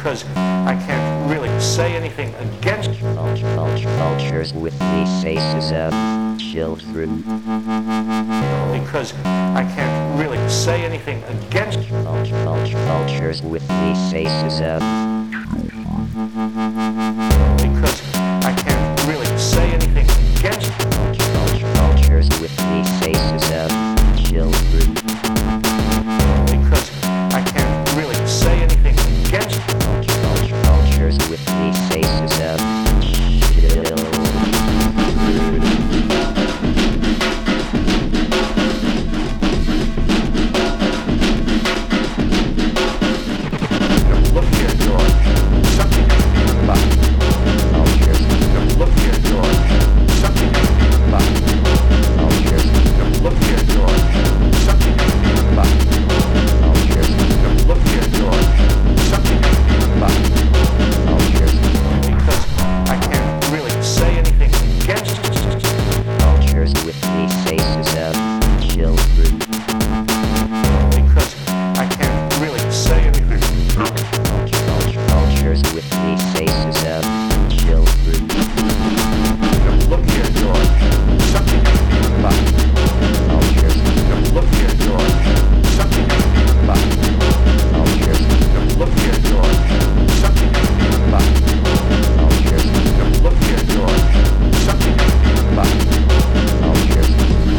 because I can't really say anything against Vultures with these faces of children. because I can't really say anything against Vultures with these faces of because I can't really say anything against vultures with these faces of children. because I can't really say anything against Vultures with these faces of children. Look here, George. Something about Vultures. look here, George. Something about Vultures. look here, George. Something about Vultures. look here, George. Something about Vultures. because I can't really say anything against Vultures with these faces of children. because I can't really say anything. Vultures with these faces of children. Look here, George. Something about Vultures. look here, George. Something about Vultures. look here, George. Something about Vultures. look here, George. Something about Vultures.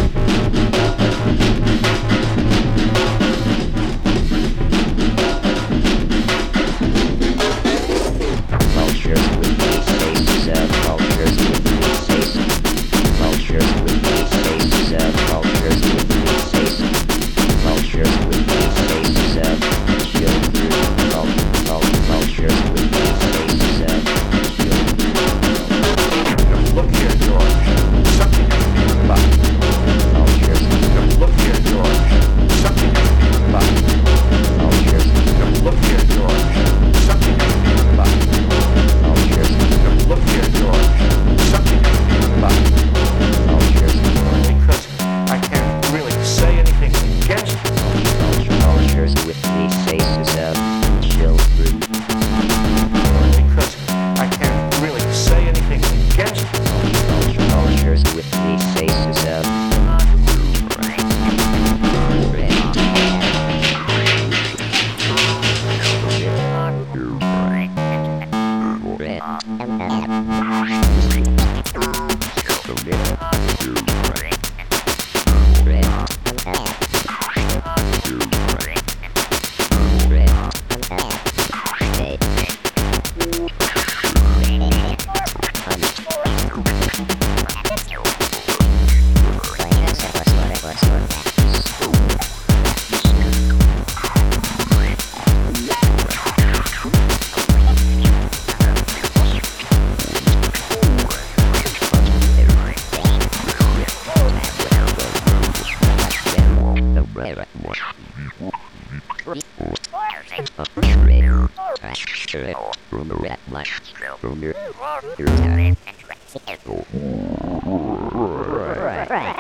Vultures with these faces of vultures with these faces. Vultures with these faces of vultures with these faces. Vultures with these faces of children. Vultures with these faces of children. look here, George. Something about Vultures. look here, George. Something about Vultures. look here, George. Something about Vultures. look here, George. Something about Vultures. because I can't really say anything against Vultures with these faces of children. because I can't really say anything against Vultures with these faces of Right.